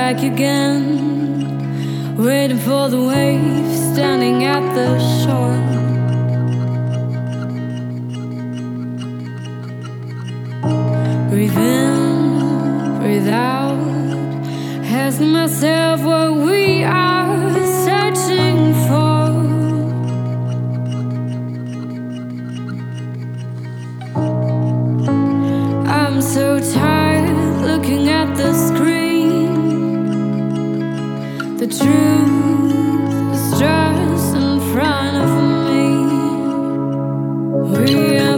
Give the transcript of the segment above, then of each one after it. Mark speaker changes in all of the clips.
Speaker 1: back again, waiting for the wave, standing at the shore. Breathe in, breathe out, asking myself what we are searching for. I'm so tired looking at the screen. The truth is just in front of me. We are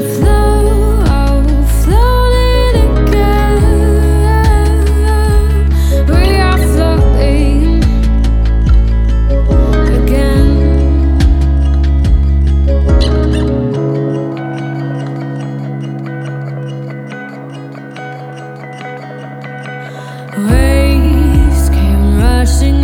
Speaker 1: floating again. We are floating again. Waves came rushing